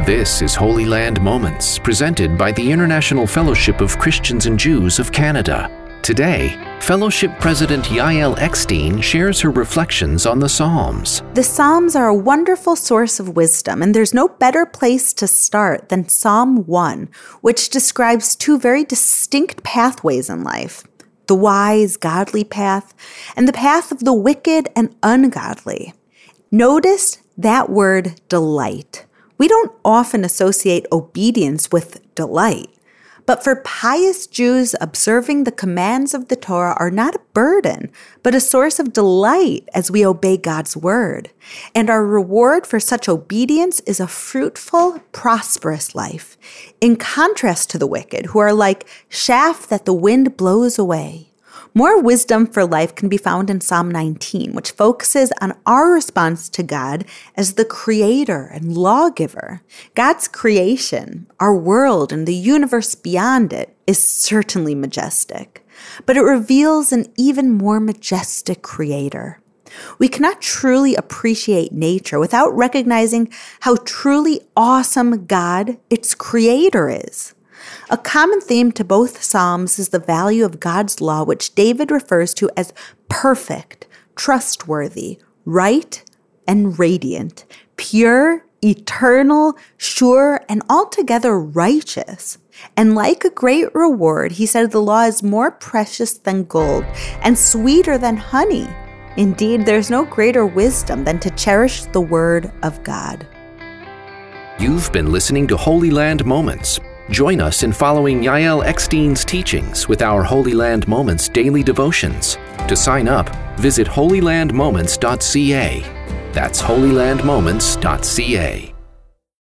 This is Holy Land Moments, presented by the International Fellowship of Christians and Jews of Canada. Today, Fellowship President Yael Eckstein shares her reflections on the Psalms. The Psalms are a wonderful source of wisdom, and there's no better place to start than Psalm 1, which describes two very distinct pathways in life: the wise, godly path, and the path of the wicked and ungodly. Notice that word delight. We don't often associate obedience with delight, but for pious Jews, observing the commands of the Torah are not a burden, but a source of delight as we obey God's word. And our reward for such obedience is a fruitful, prosperous life, in contrast to the wicked, who are like chaff that the wind blows away. More wisdom for life can be found in Psalm 19, which focuses on our response to God as the creator and lawgiver. God's creation, our world, and the universe beyond it is certainly majestic, but it reveals an even more majestic creator. We cannot truly appreciate nature without recognizing how truly awesome God, its creator, is. A common theme to both Psalms is the value of God's law, which David refers to as perfect, trustworthy, right, and radiant, pure, eternal, sure, and altogether righteous. And like a great reward, he said the law is more precious than gold and sweeter than honey. Indeed, there's no greater wisdom than to cherish the word of God. You've been listening to Holy Land Moments. Join us in following Yael Eckstein's teachings with our Holy Land Moments daily devotions. To sign up, visit holylandmoments.ca. That's holylandmoments.ca.